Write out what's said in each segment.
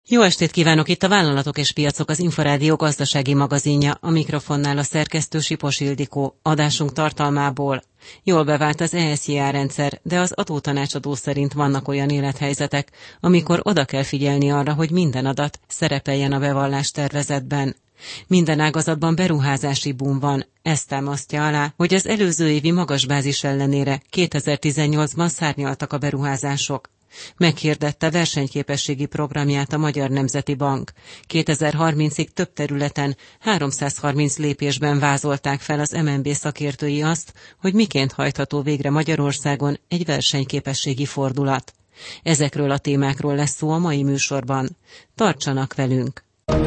Jó estét kívánok, itt a Vállalatok és Piacok, az Inforádió gazdasági magazinja, a mikrofonnál a szerkesztő Sipos Ildikó. Adásunk tartalmából: jól bevált az ESZJA rendszer, de az adótanácsadó szerint vannak olyan élethelyzetek, amikor oda kell figyelni arra, hogy minden adat szerepeljen a bevallás tervezetben. Minden ágazatban beruházási boom van, ezt támasztja alá, hogy az előző évi magas bázis ellenére 2018-ban szárnyaltak a beruházások. Meghirdette versenyképességi programját a Magyar Nemzeti Bank. 2030-ig több területen 330 lépésben vázolták fel az MNB szakértői azt, hogy miként hajtható végre Magyarországon egy versenyképességi fordulat. Ezekről a témákról lesz szó a mai műsorban. Tartsanak velünk!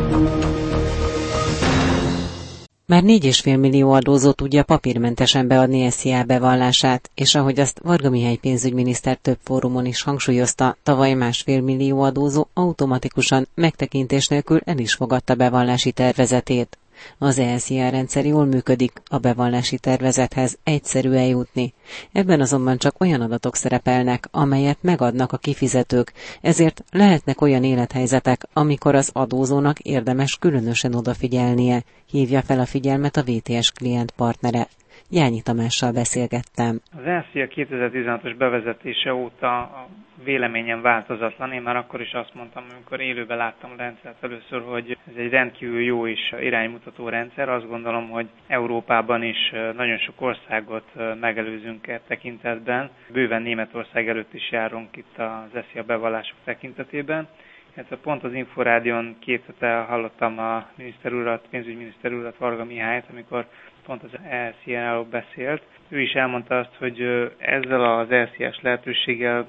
Már 4,5 millió adózó tudja papírmentesen beadni SZIA bevallását, és ahogy azt Varga Mihály pénzügyminiszter több fórumon is hangsúlyozta, tavaly 1,5 millió adózó automatikusan megtekintés nélkül el is fogadta bevallási tervezetét. Az ESZIA rendszer jól működik, a bevallási tervezethez egyszerű eljutni. Ebben azonban csak olyan adatok szerepelnek, amelyet megadnak a kifizetők, ezért lehetnek olyan élethelyzetek, amikor az adózónak érdemes különösen odafigyelnie, hívja fel a figyelmet a VTS klient partnere. Jányi Tamással beszélgettem. Az ESZIA 2016-os bevezetése óta a véleményem változatlan. Én már akkor is azt mondtam, amikor élőben láttam a rendszert először, hogy ez egy rendkívül jó és iránymutató rendszer. Azt gondolom, hogy Európában is nagyon sok országot megelőzünk e tekintetben. Bőven Németország előtt is járunk itt az ESZIA bevallások tekintetében. Pont az Inforádión 2 hete hallottam a pénzügyminiszter urat, Varga Mihályt, amikor pont az ESZIA-ról beszélt. Ő is elmondta azt, hogy ezzel az ESZIA-s lehetőséggel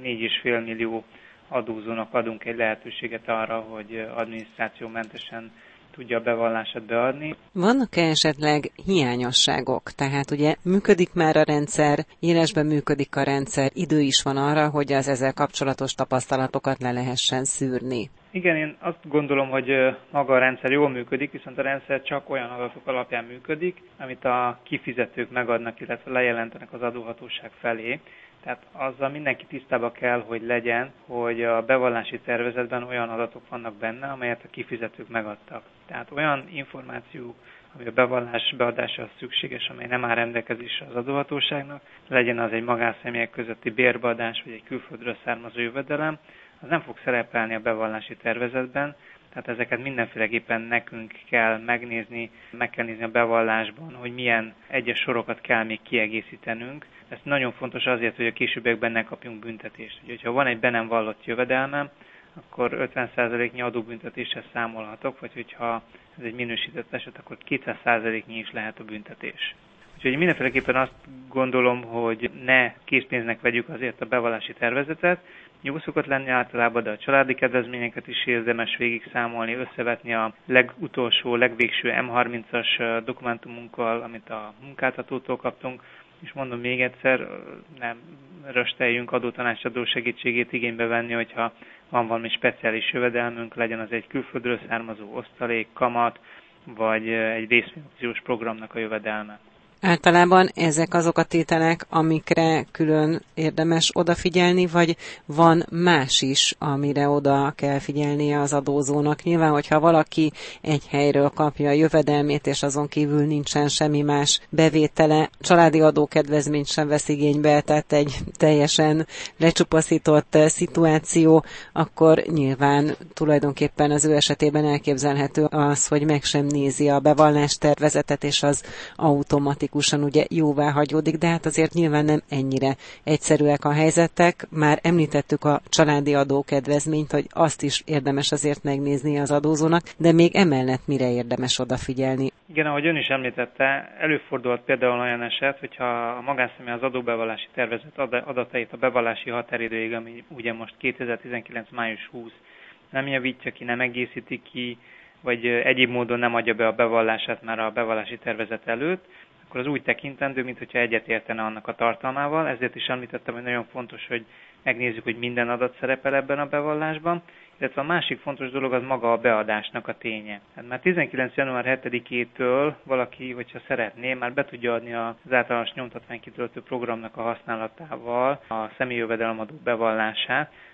4,5 millió adózónak adunk egy lehetőséget arra, hogy adminisztrációmentesen tudja a bevallását beadni. Vannak-e esetleg hiányosságok? Tehát ugye működik már a rendszer, élesben működik a rendszer, idő is van arra, hogy az ezzel kapcsolatos tapasztalatokat le lehessen szűrni. Igen, én azt gondolom, hogy maga a rendszer jól működik, viszont a rendszer csak olyan adatok alapján működik, amit a kifizetők megadnak, illetve lejelentenek az adóhatóság felé. Tehát azzal mindenki tisztában kell, hogy legyen, hogy a bevallási tervezetben olyan adatok vannak benne, amelyet a kifizetők megadtak. Tehát olyan információk, ami a bevallás beadásához szükséges, amely nem áll rendelkezésre az adóhatóságnak, legyen az egy magánszemélyek közötti bérbeadás, vagy egy külföldről származó jövedelem, az nem fog szerepelni a bevallási tervezetben, tehát ezeket mindenféleképpen nekünk kell megnézni, meg kell nézni a bevallásban, hogy milyen egyes sorokat kell még kiegészítenünk. Ez nagyon fontos azért, hogy a későbbiekben ne kapjunk büntetést. Úgyhogy ha van egy be nem vallott jövedelmem, akkor 50%-nyi adóbüntetéssel számolhatok, vagy hogyha ez egy minősített eset, akkor 200%-nyi is lehet a büntetés. Úgyhogy mindenféleképpen azt gondolom, hogy ne készpénznek vegyük azért a bevallási tervezetet. Jó szokott lenni általában, de a családi kedvezményeket is érdemes végig számolni, összevetni a legutolsó, legvégső M30-as dokumentumunkkal, amit a munkáltatótól kaptunk. És mondom még egyszer, nem rösteljünk adótanácsadó segítségét igénybe venni, hogyha van valami speciális jövedelmünk, legyen az egy külföldről származó osztalék, kamat, vagy egy részvényopciós programnak a jövedelme. Általában ezek azok a tételek, amikre külön érdemes odafigyelni, vagy van más is, amire oda kell figyelnie az adózónak? Nyilván, hogyha valaki egy helyről kapja a jövedelmét, és azon kívül nincsen semmi más bevétele, családi adókedvezményt sem vesz igénybe, tehát egy teljesen lecsupaszított szituáció, akkor nyilván tulajdonképpen az ő esetében elképzelhető az, hogy meg sem nézi a bevallástervezetet, és az automatikusan ugye jóvá hagyódik, de hát azért nyilván nem ennyire egyszerűek a helyzetek. Már említettük a családi adókedvezményt, hogy azt is érdemes azért megnézni az adózónak, de még emellett mire érdemes odafigyelni? Igen, ahogy ön is említette, előfordulhat például olyan eset, hogyha a magánszemély az adóbevallási tervezet adatait a bevallási határidőig, ami ugye most 2019. május 20, nem javítja ki, nem egészíti ki, vagy egyéb módon nem adja be a bevallását már a bevallási tervezet előtt, akkor az úgy tekintendő, mintha egyetértene annak a tartalmával. Ezért is említettem, hogy nagyon fontos, hogy megnézzük, hogy minden adat szerepel ebben a bevallásban, illetve a másik fontos dolog az maga a beadásnak a ténye. Hát már 19. január 7-től valaki, hogyha szeretné, már be tudja adni az általános nyomtatványkitöltő programnak a használatával a személyi jövedelemadó bevallását,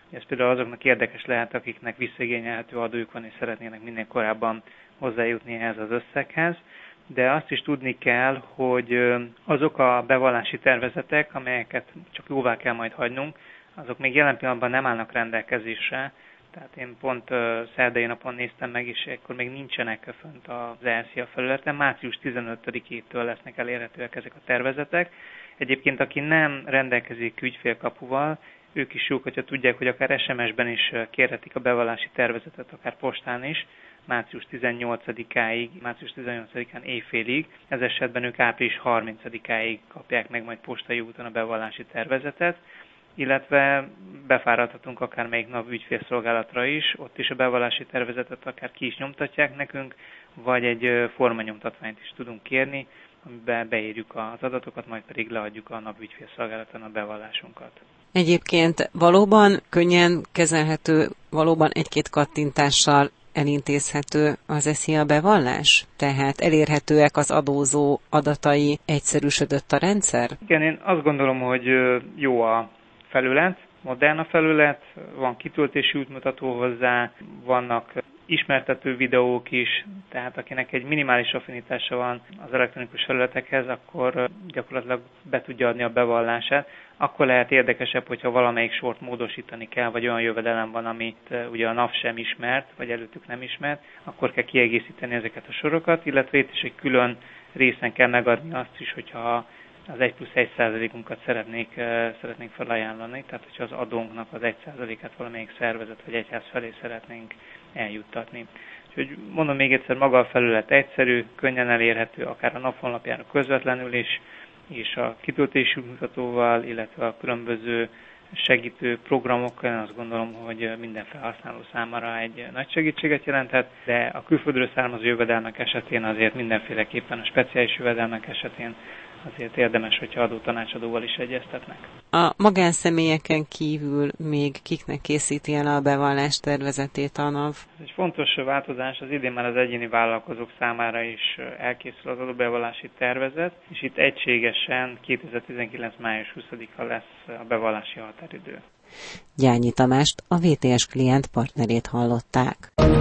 Ez például azoknak érdekes lehet, akiknek visszaigényelhető adójuk van és szeretnének minél korábban hozzájutni ehhez az összeghez. De azt is tudni kell, hogy azok a bevallási tervezetek, amelyeket csak jóvá kell majd hagynunk, azok még jelen pillanatban nem állnak rendelkezésre. Tehát én pont szerdai napon néztem meg, és akkor még nincsenek fönt az ESZIA felületen. Március 15-től lesznek elérhetőek ezek a tervezetek. Egyébként, aki nem rendelkezik ügyfélkapuval, ők is jók, hogyha tudják, hogy akár SMS-ben is kérhetik a bevallási tervezetet, akár postán is, március 18-áig, március 18-án éjfélig. Ez esetben ők április 30-áig kapják meg majd postai úton a bevallási tervezetet, illetve befáradhatunk akár melyik nap ügyfélszolgálatra is, ott is a bevallási tervezetet akár ki is nyomtatják nekünk, vagy egy formanyomtatványt is tudunk kérni, amiben beírjuk az adatokat, majd pedig leadjuk a nap ügyfélszolgálaton a bevallásunkat. Egyébként valóban könnyen kezelhető, valóban egy-két kattintással elintézhető az ESZIA bevallás? Tehát elérhetőek az adózó adatai, egyszerűsödött a rendszer? Igen, én azt gondolom, hogy jó a felület, modern a felület, van kitöltési útmutató hozzá, vannak ismertető videók is, tehát akinek egy minimális affinitása van az elektronikus felületekhez, akkor gyakorlatilag be tudja adni a bevallását. Akkor lehet érdekesebb, hogyha valamelyik sort módosítani kell, vagy olyan jövedelem van, amit ugye a NAV sem ismert, vagy előttük nem ismert, akkor kell kiegészíteni ezeket a sorokat, illetve itt is egy külön részen kell megadni azt is, hogyha az 1+1%-unkat szeretnénk felajánlani, tehát hogyha az adónknak az 1%-át valamelyik szervezet vagy egyház felé szeretnénk eljuttatni. Úgyhogy mondom még egyszer, maga a felület egyszerű, könnyen elérhető, akár a NAV honlapjára közvetlenül is, és a kitöltési mutatóval, illetve a különböző segítő programokkal, én azt gondolom, hogy minden felhasználó számára egy nagy segítséget jelenthet, de a külföldről származó jövedelmek esetén azért mindenféleképpen a speciális jövedelmek esetén azért érdemes, hogyha adótanácsadóval is egyeztetnek. A magánszemélyeken kívül még kiknek készíti el a bevallás tervezetét a NAV? Ez egy fontos változás, az idén már az egyéni vállalkozók számára is elkészül az adóbevallási tervezet, és itt egységesen 2019. május 20-a lesz a bevallási határidő. Gyányi Tamást, a VTS klient partnerét hallották.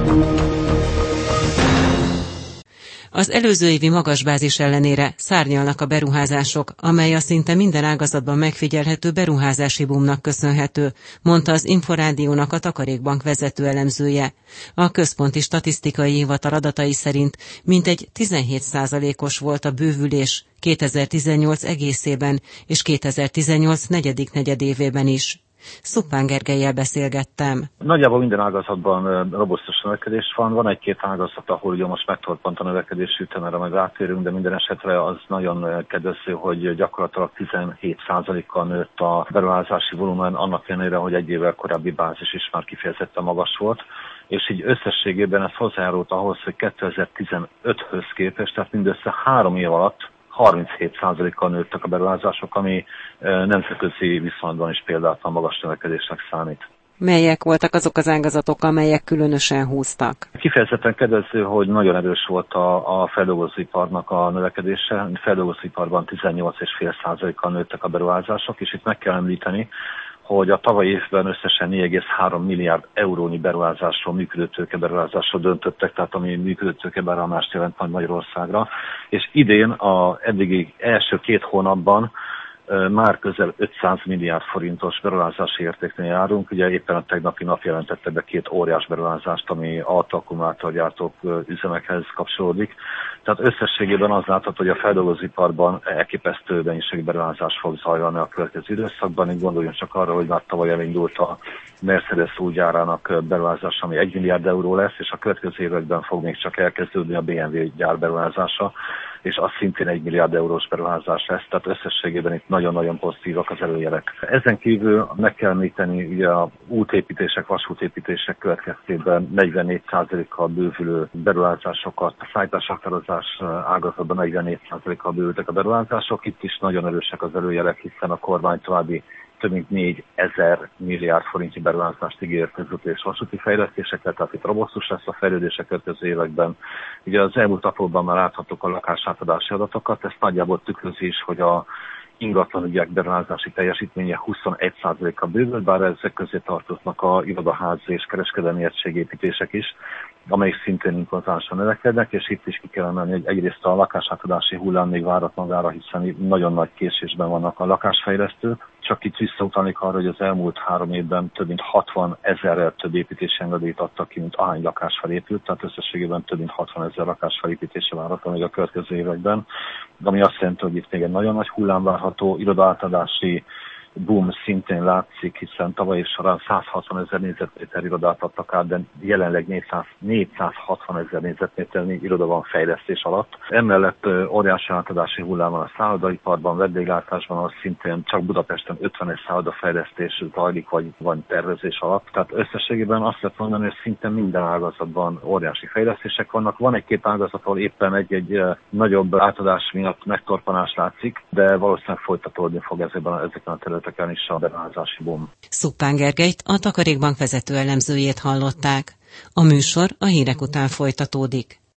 Az előző évi magas bázis ellenére szárnyalnak a beruházások, amely a szinte minden ágazatban megfigyelhető beruházási boomnak köszönhető, mondta az Inforádiónak a Takarékbank vezető elemzője. A Központi Statisztikai Hivatal adatai szerint mintegy 17%-os volt a bővülés 2018 egészében és 2018 negyedik negyedévében is. Szuppán Gergellyel beszélgettem. Nagyjából minden ágazatban robusztus növekedés van. Van egy-két ágazat, ahol ugye most megtorpant a növekedési ütem, erre majd rátérünk, de minden esetre az nagyon kedvező, hogy gyakorlatilag 17%-kal nőtt a beruházási volumen, annak ellenére, hogy egy évvel korábbi bázis is már kifejezetten magas volt. És így összességében ez hozzájárult ahhoz, hogy 2015-höz képest, tehát mindössze 3 év alatt 37%-kal nőttek a beruházások, ami nemzetközi viszonylatban is példátlan magas növekedésnek számít. Melyek voltak azok az ágazatok, amelyek különösen húztak? Kifejezetten kedvező, hogy nagyon erős volt a feldolgozóiparnak a növekedése. A feldolgozóiparban 18,5%-kal nőttek a beruházások, és itt meg kell említeni, hogy a tavalyi évben összesen 4,3 milliárd eurónyi beruházásról, működőtőke beruházásról döntöttek, tehát ami működőtőke beruházást jelent majd Magyarországra. És idén a eddigi első 2 hónapban már közel 500 milliárd forintos beruházási értéknél járunk. Ugye éppen a tegnapi nap jelentette be 2 óriás beruházást, ami autoakkumulátorgyártók üzemekhez kapcsolódik. Tehát összességében az látható, hogy a feldolgozóiparban elképesztő mennyiségű beruházás fog zajlani a következő időszakban. Így gondoljunk csak arra, hogy már tavaly elindult a Mercedes új gyárának beruházása, ami 1 milliárd euró lesz, és a következő években fog még csak elkezdődni a BMW gyár beruházása, és az szintén 1 milliárd eurós beruházás lesz, tehát összességében itt nagyon-nagyon pozitívak az előjelek. Ezen kívül meg kell említeni ugye a útépítések, vasútépítések következtében 44%-kal bővülő beruházásokat, a szállításátározás ágazatban 44%-kal bővültek a beruházások, itt is nagyon erősek az előjelek, hiszen a kormány további több mint 4000 milliárd forintnyi beruházást ígért közúti és vasúti fejlesztésekkel, tehát itt robusztus lesz a fejlődés a következő években. Ugye az elmúlt napokban már láthattuk a lakásátadási adatokat, ezt nagyjából tükrözi is, hogy a ingatlanügyek beruházási teljesítménye 21%-kal bővült, bár ezek közé tartoznak a irodaház és kereskedelmi egységépítések is, amelyik szintén impozánsra növekednek, és itt is ki kell emelni, hogy egyrészt a lakásátadási hullám még várat magára, hiszen nagyon nagy késésben vannak a lakásfejlesztők. Csak itt visszautalnék arra, hogy az elmúlt 3 évben több mint 60 000-rel több építési engedélyt adtak ki, mint ahány lakás felépült, tehát összességében több mint 60 000 lakás felépítése várható még a következő években, ami azt jelenti, hogy itt még egy nagyon nagy hullám várható, irodaátadási boom szintén látszik, hiszen tavaly év során 160 000 négyzetméter irodát adtak át, de jelenleg 460 000 négyzetméternyi iroda van fejlesztés alatt. Emellett óriási átadási hullám van a szállodaiparban, vendéglátásban, ahol szintén csak Budapesten 51 szállodafejlesztés zajlik, vagy van tervezés alatt. Tehát összességében azt lehet mondani, hogy szinte minden ágazatban óriási fejlesztések vannak. Van egy-két ágazat, ahol éppen egy nagyobb átadás miatt megtorpanás látszik, de valószínűleg folytatódni fog ezeken a területeken is a beruházási boom. Szuppán Gergelyt, a Takarékbank vezető elemzőjét hallották. A műsor a hírek után folytatódik.